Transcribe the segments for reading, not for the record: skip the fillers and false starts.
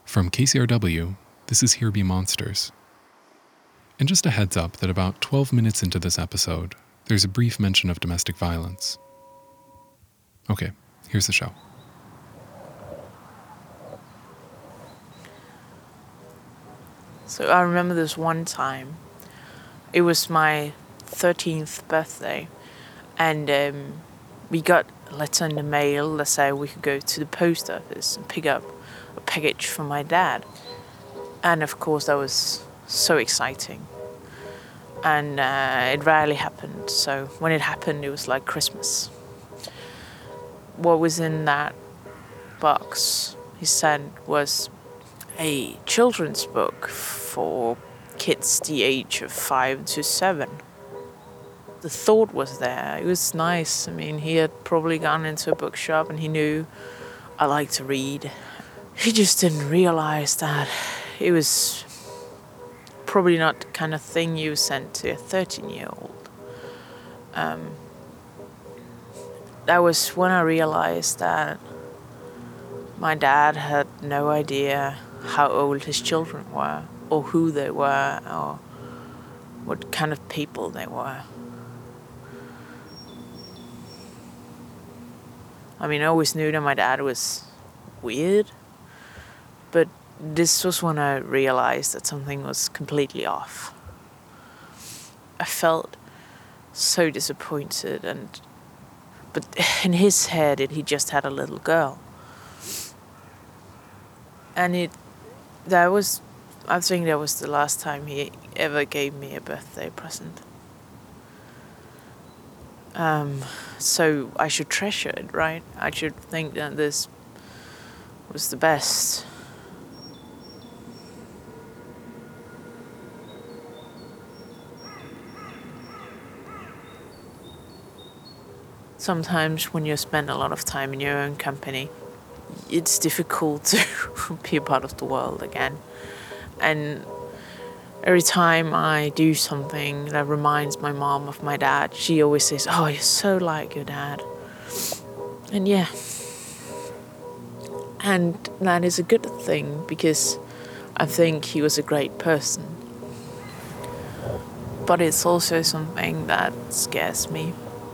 From KCRW, this is Here Be Monsters. And just a heads up that about 12 minutes into this episode, there's a brief mention of domestic violence. Okay, here's the show. So I remember this one time. It was my 13th birthday, and we got a letter in the mail that said we could go to the post office and pick up a package from my dad. And of course that was so exciting. And it rarely happened, so when it happened it was like Christmas. What was in that box, he said, was a children's book for kids the age of 5 to 7. The thought was there. It was nice. I mean, he had probably gone into a bookshop and he knew I liked to read. He just didn't realize that it was probably not the kind of thing you sent to a 13-year-old. That was when I realized that my dad had no idea how old his children were, or who they were, or what kind of people they were. I mean, I always knew that my dad was weird, but this was when I realized that something was completely off. I felt so disappointed, but in his head, he just had a little girl. And I think that was the last time he ever gave me a birthday present. So I should treasure it, right? I should think that this was the best. Sometimes when you spend a lot of time in your own company, it's difficult to be a part of the world again. And every time I do something that reminds my mom of my dad, she always says, "Oh, you're so like your dad." And yeah. And that is a good thing, because I think he was a great person. But it's also something that scares me.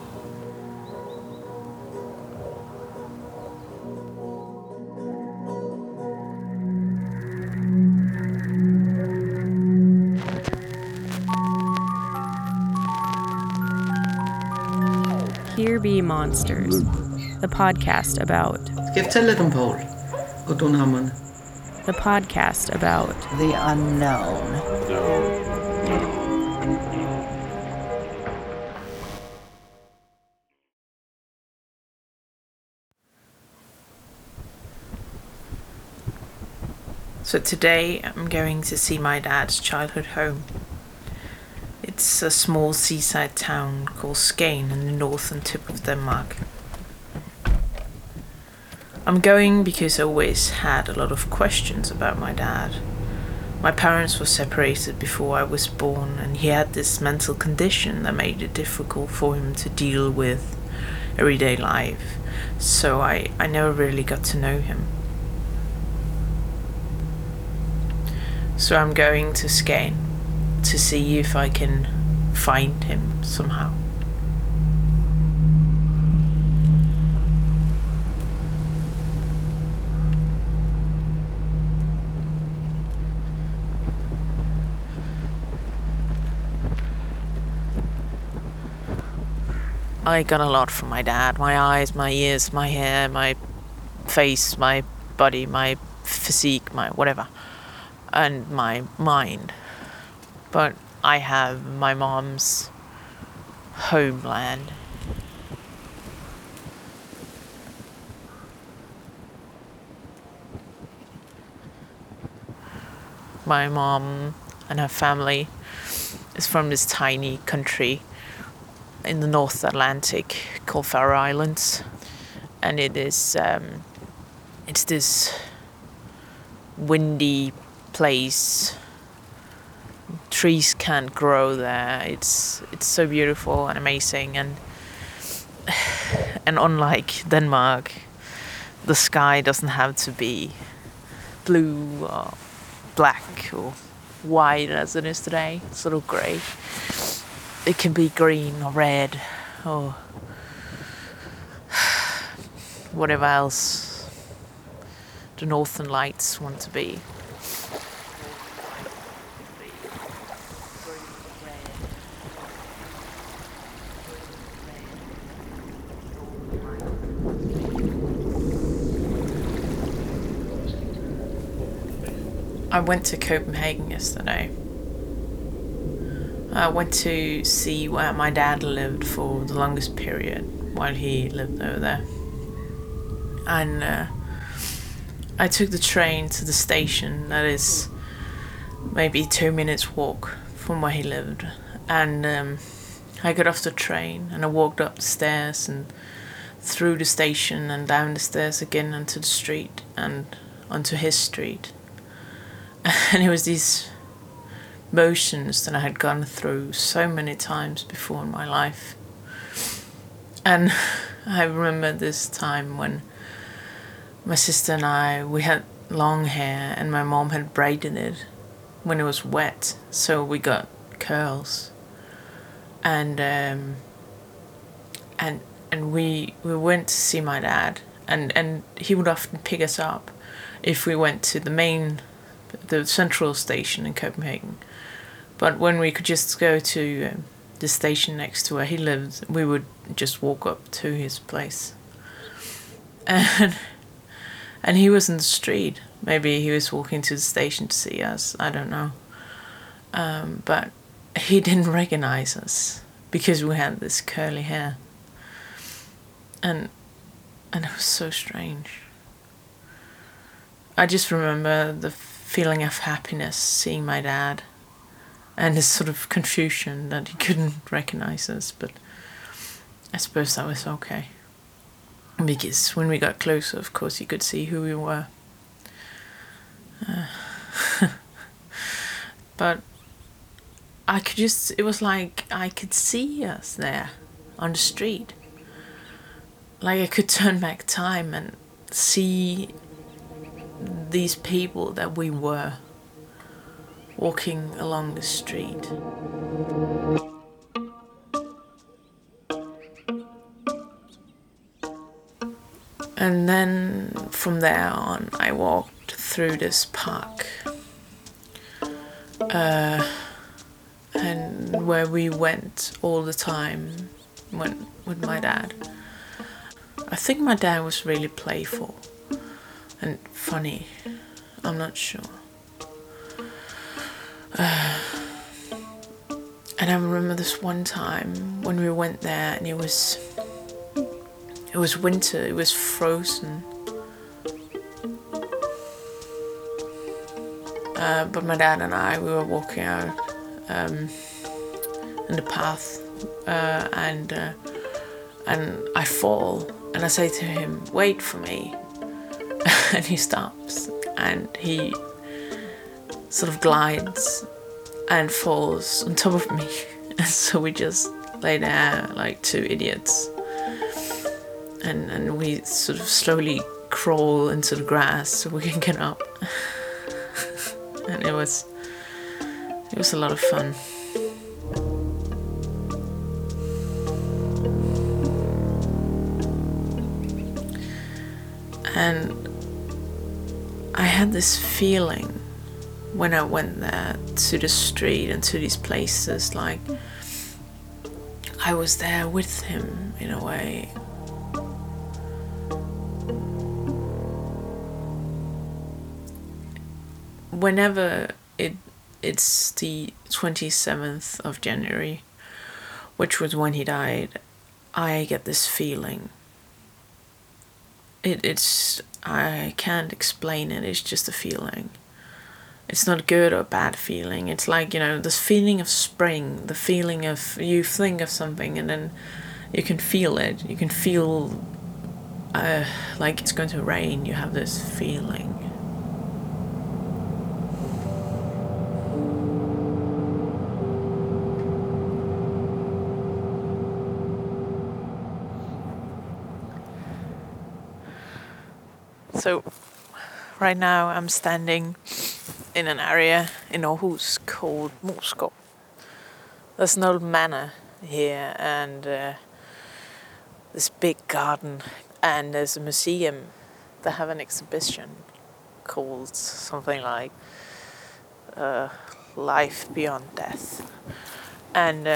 Here Be Monsters, the podcast about... Ska jag fortælle lidt om Paul og Don Hammond? The podcast about... The unknown. So today I'm going to see my dad's childhood home. It's a small seaside town called Skagen in the northern tip of Denmark. I'm going because I always had a lot of questions about my dad. My parents were separated before I was born, and he had this mental condition that made it difficult for him to deal with everyday life. So I never really got to know him. So I'm going to Skagen to see if I can find him somehow. I got a lot from my dad. My eyes, my ears, my hair, my face, my body, my physique, my whatever. And my mind. But I have my mom's homeland. My mom and her family is from this tiny country in the North Atlantic called Faroe Islands. And it is, it's this windy place. Trees can't grow there. It's so beautiful and amazing, and unlike Denmark, the sky doesn't have to be blue or black or white as it is today, sort of grey. It can be green or red or whatever else the Northern Lights want to be. I went to Copenhagen yesterday. I went to see where my dad lived for the longest period while he lived over there. And I took the train to the station that is maybe 2 minutes walk from where he lived. And I got off the train and I walked up the stairs and through the station and down the stairs again onto the street and onto his street. And it was these motions that I had gone through so many times before in my life. And I remember this time when my sister and I, we had long hair and my mom had braided it when it was wet, so we got curls. And we went to see my dad, and he would often pick us up if we went to the central station in Copenhagen. But when we could just go to the station next to where he lived, we would just walk up to his place. And he was in the street. Maybe he was walking to the station to see us. I don't know. But he didn't recognize us because we had this curly hair. And it was so strange. I just remember the feeling of happiness seeing my dad and his sort of confusion that he couldn't recognize us, but I suppose that was okay. Because when we got closer, of course, he could see who we were. But it was like I could see us there on the street. Like I could turn back time and see these people that we were walking along the street. And then from there on, I walked through this park, and where we went all the time with my dad. I think my dad was really playful and funny. I'm not sure. And I remember this one time when we went there, and it was winter. It was frozen. But my dad and I, we were walking out in the path, and I fall, and I say to him, "Wait for me," and he stops, and he sort of glides and falls on top of me, and so we just lay there like two idiots, and we sort of slowly crawl into the grass so we can get up. And it was a lot of fun. And I had this feeling when I went there to the street and to these places, like I was there with him in a way. Whenever it's the 27th of January, which was when he died, I get this feeling. I can't explain it, it's just a feeling. It's not good or bad feeling. It's like, this feeling of spring, the feeling of you think of something and then you can feel it. You can feel like it's going to rain. You have this feeling. So right now I'm standing in an area in Aarhus called Moskov. There's an old manor here and this big garden, and there's a museum that have an exhibition called something like Life Beyond Death. And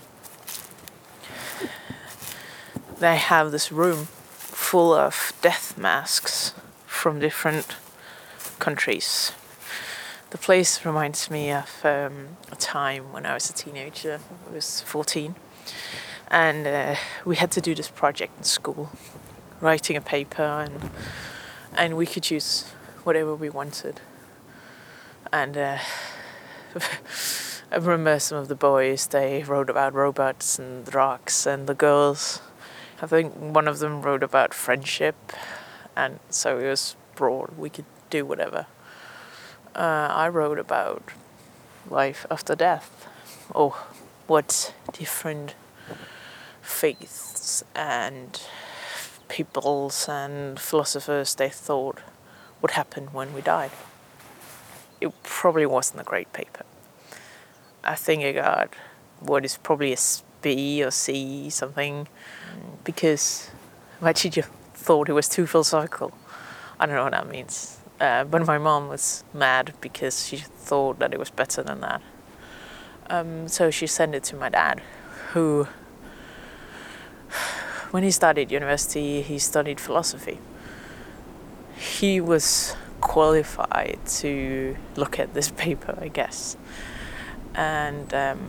they have this room full of death masks from different countries. The place reminds me of a time when I was a teenager. I was 14. And we had to do this project in school, writing a paper, and we could choose whatever we wanted. And I remember some of the boys, they wrote about robots and drugs, and the girls, I think one of them wrote about friendship, and so it was broad, we could do whatever. I wrote about life after death, or what different faiths and peoples and philosophers they thought would happen when we died. It probably wasn't a great paper. I think I got what is probably a B or C something, because my teacher thought it was too philosophical. I don't know what that means. But my mom was mad because she thought that it was better than that. So she sent it to my dad, who, when he studied university, he studied philosophy. He was qualified to look at this paper, I guess. And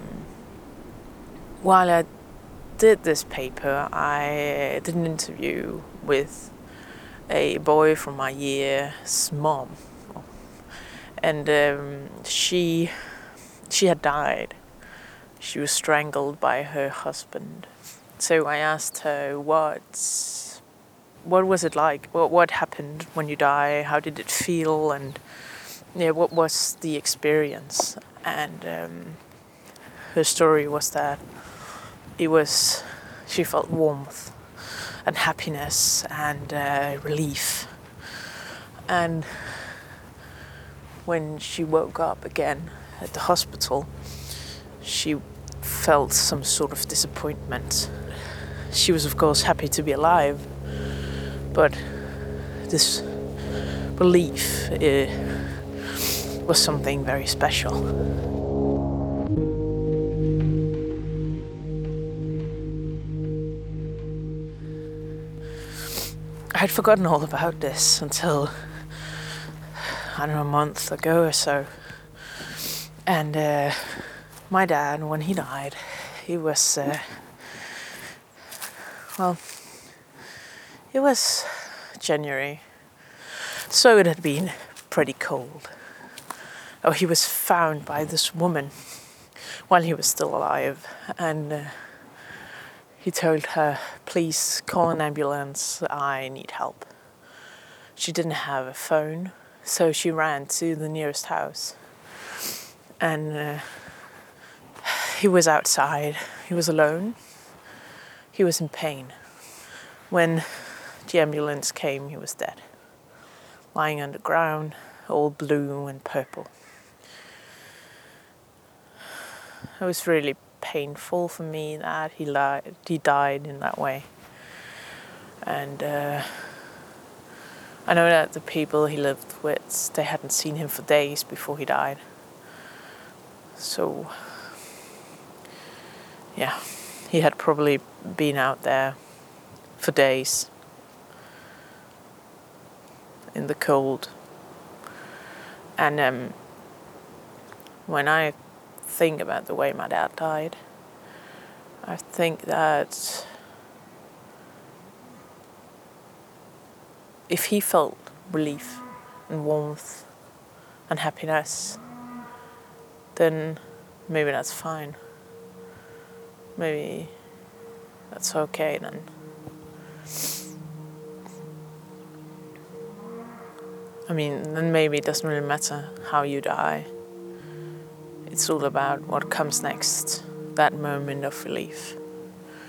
while I did this paper, I did an interview with a boy from my year's mom. And she had died. She was strangled by her husband. So I asked her, what was it like? What happened when you die? How did it feel? And what was the experience? And her story was that she felt warmth and happiness and relief. And when she woke up again at the hospital, she felt some sort of disappointment. She was, of course, happy to be alive, but this relief was something very special. I had forgotten all about this until, I don't know, a month ago or so. And my dad, when he died, he was, it was January, so it had been pretty cold. Oh, he was found by this woman while he was still alive, and he told her, please call an ambulance, I need help. She didn't have a phone, so she ran to the nearest house. And he was outside, he was alone, he was in pain. When the ambulance came, he was dead, lying on the ground, all blue and purple. It was really painful for me that he died in that way. And I know that the people he lived with, they hadn't seen him for days before he died. So, yeah, he had probably been out there for days in the cold. And when I think about the way my dad died, I think that if he felt relief and warmth and happiness, then maybe that's fine. Maybe that's okay then. I mean, then maybe it doesn't really matter how you die. It's all about what comes next, that moment of relief.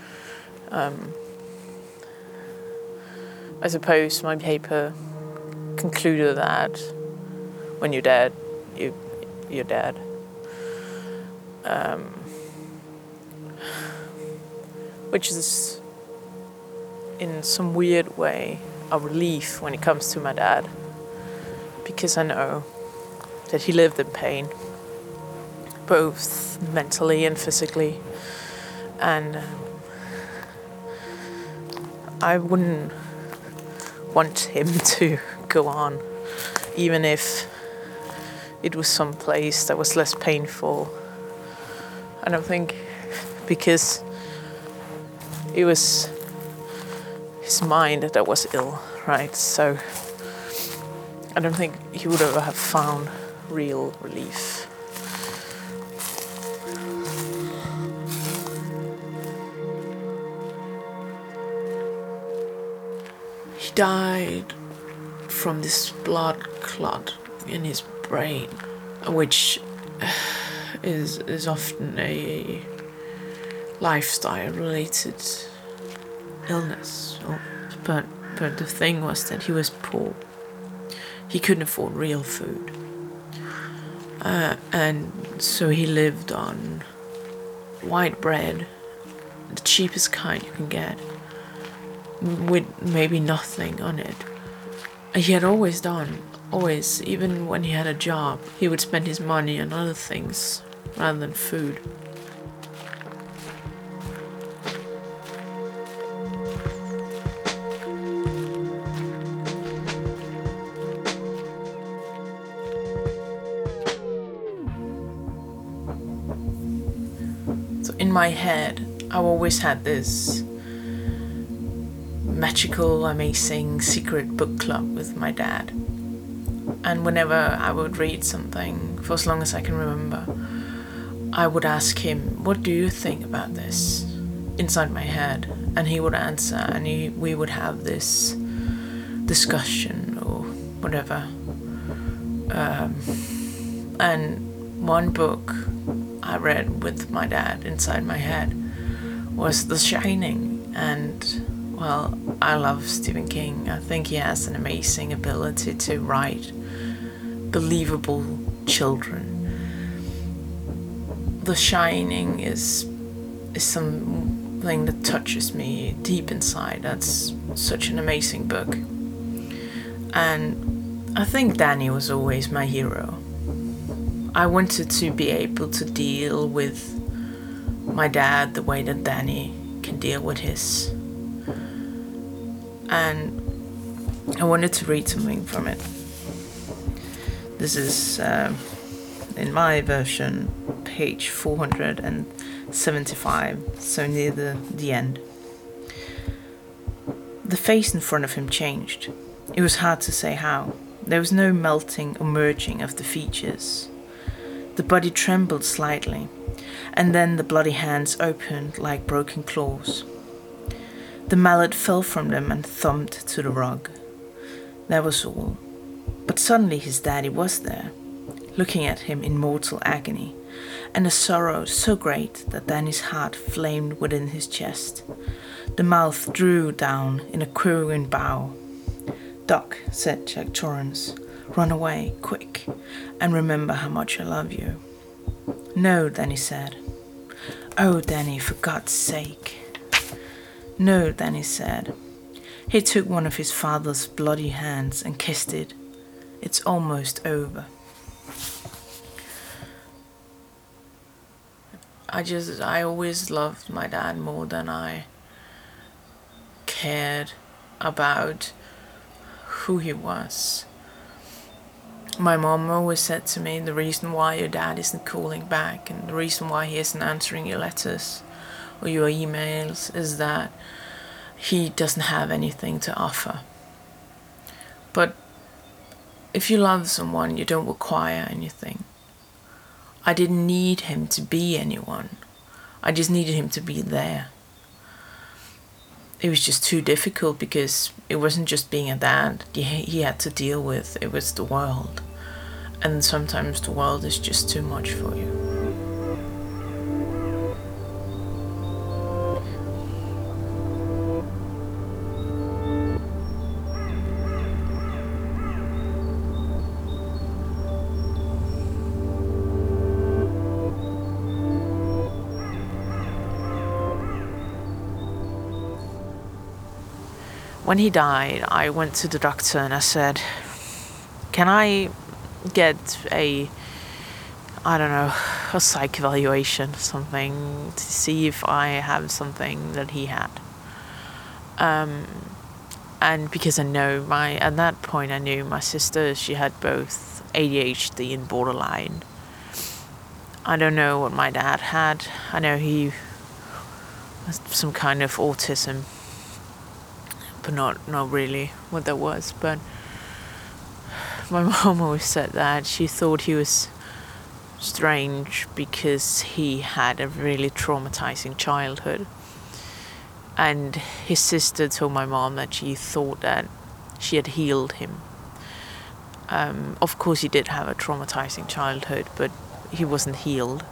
I suppose my paper concluded that when you're dead, you're dead. Which is, in some weird way, a relief when it comes to my dad, because I know that he lived in pain, both mentally and physically, and I wouldn't want him to go on, even if it was some place that was less painful. I don't think, because it was his mind that was ill, right? So I don't think he would ever have found real relief. He died from this blood clot in his brain, which is often a lifestyle-related illness. But the thing was that he was poor. He couldn't afford real food. And so he lived on white bread, the cheapest kind you can get, with maybe nothing on it. He had always, even when he had a job, he would spend his money on other things rather than food. So in my head, I've always had this magical, amazing secret book club with my dad. And whenever I would read something, for as long as I can remember, I would ask him, what do you think about this? Inside my head. And he would answer, and we would have this discussion or whatever. And one book I read with my dad inside my head was The Shining. And, well, I love Stephen King. I think he has an amazing ability to write believable children. The Shining is something that touches me deep inside. That's such an amazing book. And I think Danny was always my hero. I wanted to be able to deal with my dad the way that Danny can deal with his. And I wanted to read something from it. This is, in my version, page 475, so near the end. The face in front of him changed. It was hard to say how. There was no melting or merging of the features. The body trembled slightly, and then the bloody hands opened like broken claws. The mallet fell from them and thumped to the rug. That was all. But suddenly his daddy was there, looking at him in mortal agony, and a sorrow so great that Danny's heart flamed within his chest. The mouth drew down in a quivering bow. "Doc," said Jack Torrance, "run away, quick, and remember how much I love you." "No," Danny said. "Oh, Danny, for God's sake." "No," Danny said. He took one of his father's bloody hands and kissed it. "It's almost over." I always loved my dad more than I cared about who he was. My mom always said to me, the reason why your dad isn't calling back and the reason why he isn't answering your letters or your emails is that he doesn't have anything to offer. But if you love someone, you don't require anything. I didn't need him to be anyone. I just needed him to be there. It was just too difficult because it wasn't just being a dad he had to deal with, it was the world. And sometimes the world is just too much for you. when he died, I went to the doctor and I said, can I get a psych evaluation, something, to see if I have something that he had. And because at that point I knew my sister, she had both ADHD and borderline. I don't know what my dad had. I know he was some kind of autism, but not really what that was. But my mom always said that she thought he was strange because he had a really traumatizing childhood. And his sister told my mom that she thought that she had healed him. Of course he did have a traumatizing childhood, but he wasn't healed.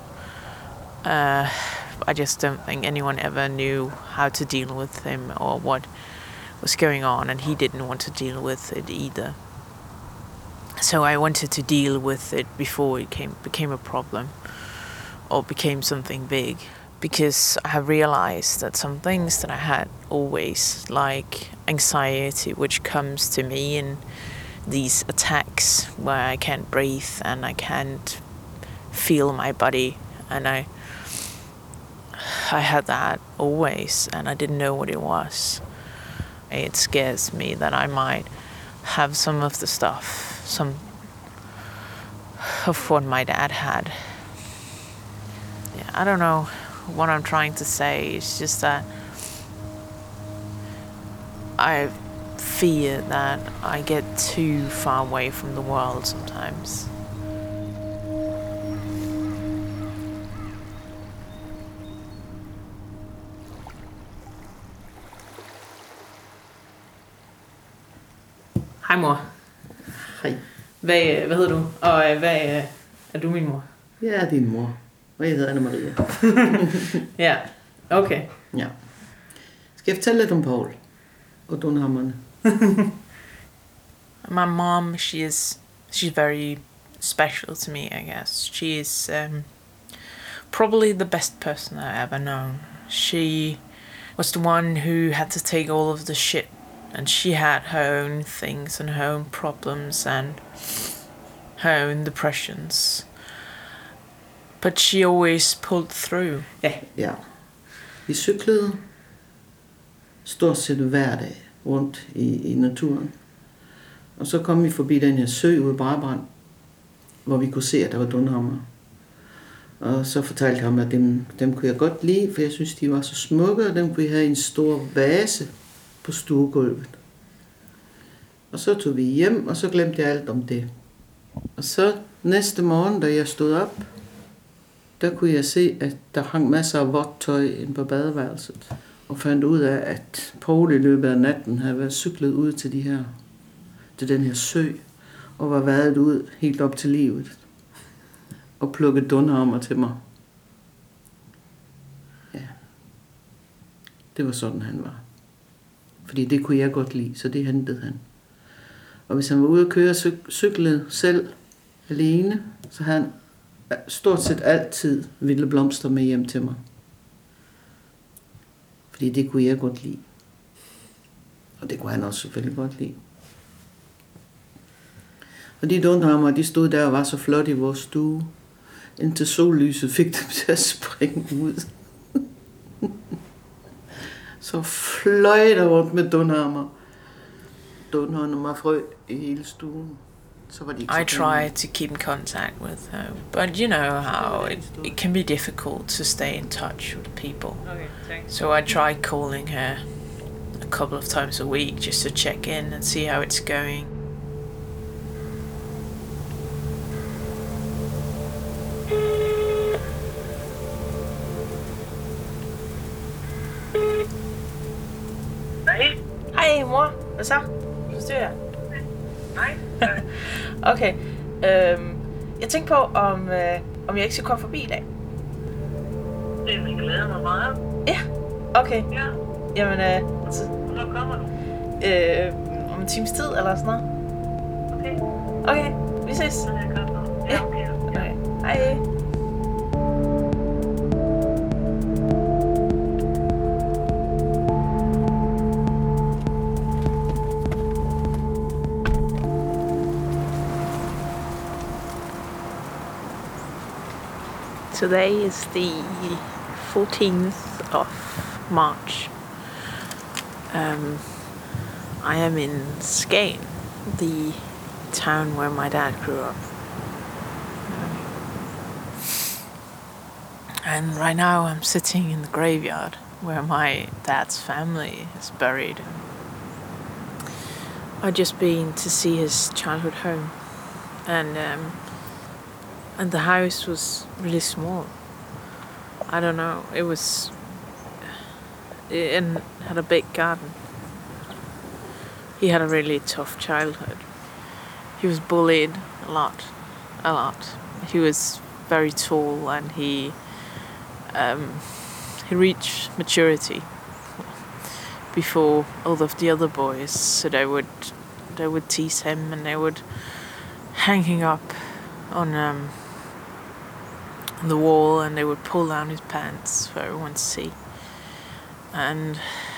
I just don't think anyone ever knew how to deal with him or what was going on, and he didn't want to deal with it either. So I wanted to deal with it before it became a problem or became something big, because I have realized that some things that I had always, like anxiety, which comes to me in these attacks where I can't breathe and I can't feel my body, and I had that always and I didn't know what it was. It scares me that I might have some of the stuff, some of what my dad had. Yeah, I don't know what I'm trying to say. It's just that I fear that I get too far away from the world sometimes. Hej mor. Hej. Hvad hedder du? Og hvad er du min mor? Jeg er din mor, og jeg hedder Anna-Maria. Ja, okay. Ja. Skal jeg fortælle lidt om Paul og Dunhammerne? My mom, she's very special to me, I guess. She is probably the best person I ever known. She was the one who had to take all of the shit, and she had her own things and her own problems and her own depressions. But she always pulled through. Ja. Vi cyklede stort set hver dag rundt i naturen. Og så kom vi forbi den her sø ude i Brabrand, hvor vi kunne se, at der var dunhammer. Og så fortalte jeg ham, at dem kunne jeg godt lide, for jeg synes, de var så smukke, og dem kunne jeg have i en stor vase på stuegulvet. Og så tog vi hjem, og så glemte jeg alt om det. Og så næste morgen, da jeg stod op, der kunne jeg se, at der hang masser af vådt tøj inde på badeværelset. Og fandt ud af, at Paul i løbet af natten havde været cyklet ud til den her sø, og var vadet ud helt op til livet. Og plukket dunhammer til mig. Ja. Det var sådan, han var. Fordi det kunne jeg godt lide, så det hentede han. Og hvis han var ude at køre cyklede selv alene, så havde han stort set altid vilde blomster med hjem til mig. Fordi det kunne jeg godt lide. Og det kunne han også selvfølgelig godt lide. Og de dunhammer, de stod der og var så flot i vores stue, indtil sollyset fik dem til at springe ud. Så fløj der rundt med dunhammer. Dunhammer frø i hele stuen. Så var de ikke I try to keep in contact with her, but you know how it can be difficult to stay in touch with people. Okay, thanks. So I try calling her a couple of times a week just to check in and see how it's going. Hej mor, hvad så? Forstyrrer jeg? Nej. Okay. Jeg tænkte på, om jeg ikke skal komme forbi i dag. Det vil glæde mig meget. Ja, okay. Ja. Jamen, så, Hvornår kommer du? om en times tid eller sådan noget. Okay. Okay, vi ses. Så er jeg godt nok. Ja. Ja, okay. Okay. Hej. Today is the 14th of March. I am in Skagen, the town where my dad grew up. And right now I'm sitting in the graveyard where my dad's family is buried. I'd just been to see his childhood home, and the house was really small. I don't know, it had a big garden. He had a really tough childhood. He was bullied a lot. He was very tall, and he reached maturity before all of the other boys, so they would tease him, and they would hang him up on the wall, and they would pull down his pants for everyone to see. And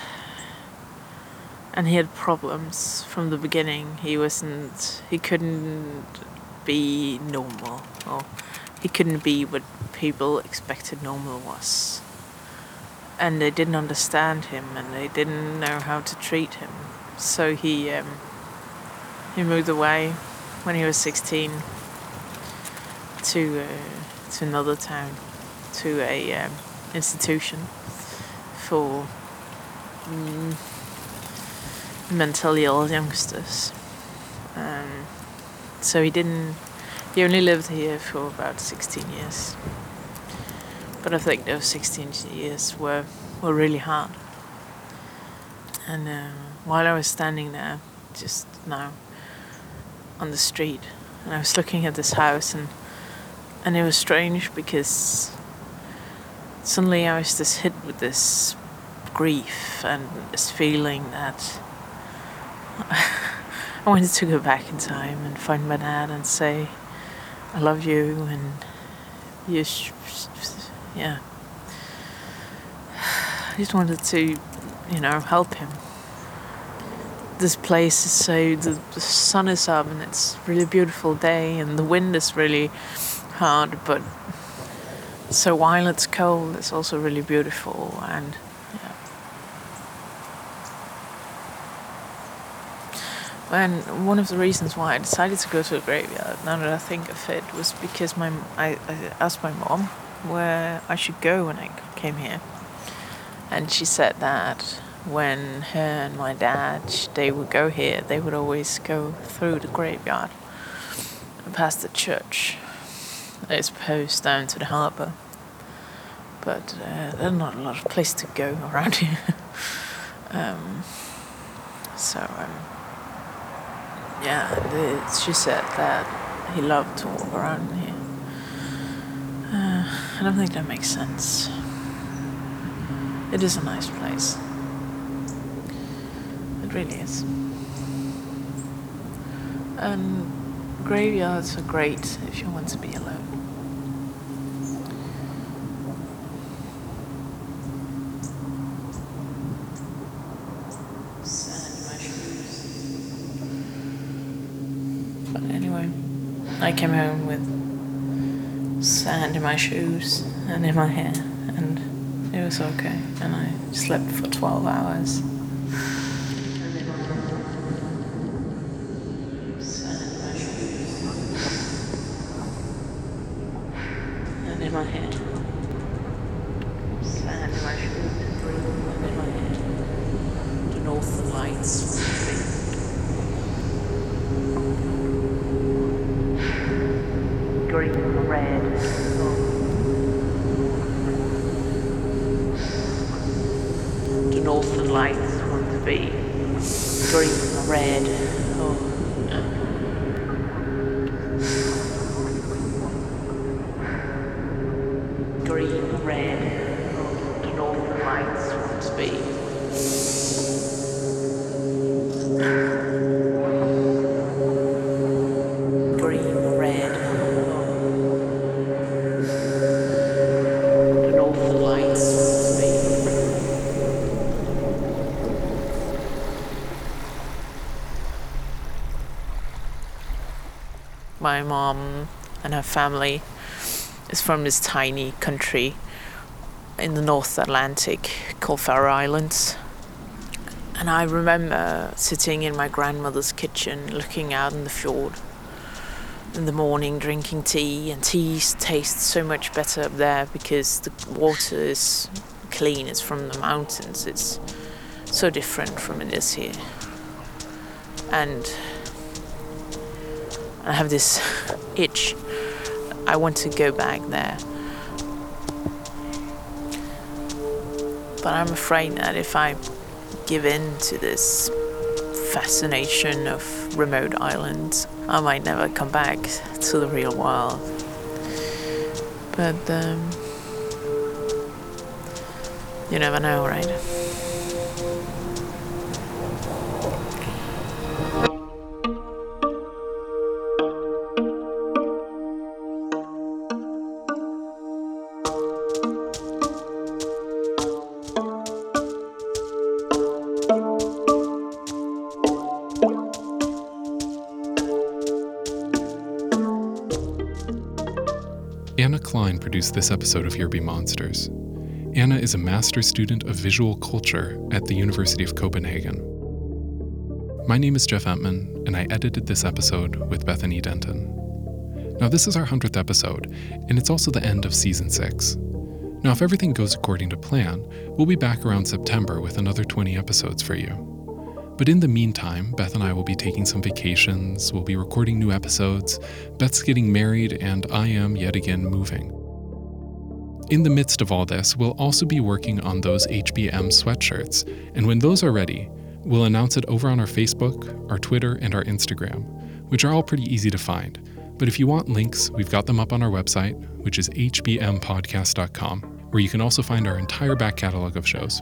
he had problems from the beginning. He couldn't be normal, or he couldn't be what people expected normal was. And they didn't understand him, and they didn't know how to treat him. So he moved away when he was 16 to another town, to a institution for mentally ill youngsters. So he only lived here for about 16 years. But I think those 16 years were really hard. And while I was standing there, just now, on the street, and I was looking at this house, and it was strange because suddenly I was just hit with this grief and this feeling that I wanted to go back in time and find my dad and say, I love you, and yeah. I just wanted to, help him. This place is the sun is up, and it's a really beautiful day, and the wind is really hard, but so while it's cold, it's also really beautiful, and yeah. And one of the reasons why I decided to go to a graveyard, now that I think of it, was because I asked my mom where I should go when I came here. And she said that when her and my dad, they would go here, they would always go through the graveyard and past the church. I suppose down to the harbour. But there's not a lot of place to go around here. She said that he loved to walk around here. I don't think that makes sense. It is a nice place. It really is. And graveyards are great if you want to be alone. But anyway, I came home with sand in my shoes and in my hair, and it was okay, and I slept for 12 hours. Sand in my shoes and in my hair. Sand in my shoes and in my hair. The northern lights. Green and red. The northern lights want to be green and red. Green and red. The northern lights want to be. My mom and her family is from this tiny country in the North Atlantic called Faroe Islands. And I remember sitting in my grandmother's kitchen looking out in the fjord in the morning, drinking tea, and tea tastes so much better up there because the water is clean, it's from the mountains, it's so different from it is here. And I have this itch, I want to go back there. But I'm afraid that if I give in to this fascination of remote islands, I might never come back to the real world. But you never know, right? Anna Klein produced this episode of Here Be Monsters. Anna is a master's student of visual culture at the University of Copenhagen. My name is Jeff Entman, and I edited this episode with Bethany Denton. Now, this is our 100th episode, and it's also the end of season 6. Now, if everything goes according to plan, we'll be back around September with another 20 episodes for you. But in the meantime, Beth and I will be taking some vacations, we'll be recording new episodes, Beth's getting married, and I am yet again moving. In the midst of all this, we'll also be working on those HBM sweatshirts, and when those are ready, we'll announce it over on our Facebook, our Twitter, and our Instagram, which are all pretty easy to find. But if you want links, we've got them up on our website, which is hbmpodcast.com, where you can also find our entire back catalog of shows.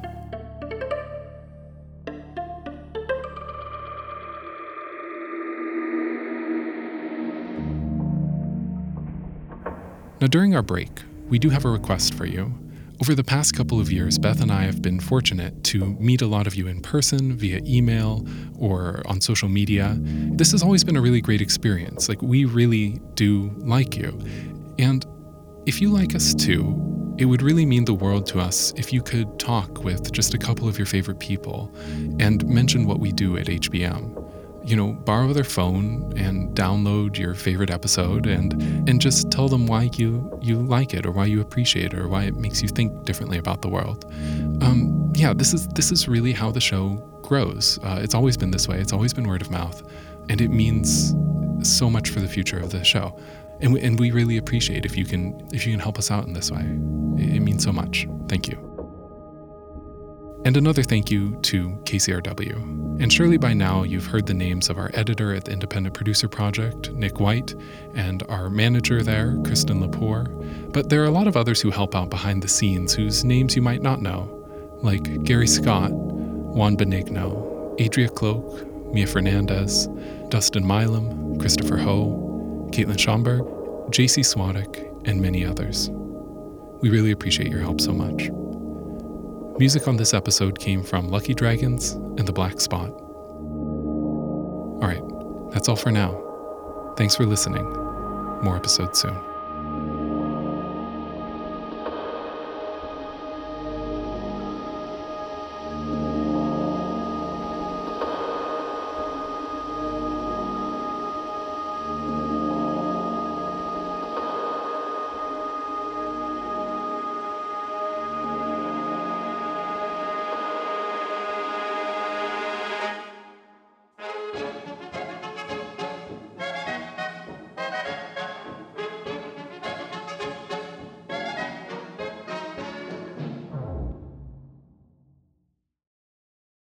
Now, during our break, we do have a request for you. Over the past couple of years, Beth and I have been fortunate to meet a lot of you in person, via email, or on social media. This has always been a really great experience. We really do like you. And if you like us too, it would really mean the world to us if you could talk with just a couple of your favorite people and mention what we do at HBM. Borrow their phone and download your favorite episode and just tell them why you like it, or why you appreciate it, or why it makes you think differently about the world. This is really how the show grows. It's always been this way. It's always been word of mouth, and it means so much for the future of the show. And we really appreciate if you can help us out in this way. It means so much. Thank you. And another thank you to KCRW. And surely by now you've heard the names of our editor at the Independent Producer Project, Nick White, and our manager there, Kristen Lepore. But there are a lot of others who help out behind the scenes whose names you might not know, like Gary Scott, Juan Benigno, Adria Cloak, Mia Fernandez, Dustin Milam, Christopher Ho, Caitlin Schomburg, JC Swadek, and many others. We really appreciate your help so much. Music on this episode came from Lucky Dragons and The Black Spot. All right, that's all for now. Thanks for listening. More episodes soon.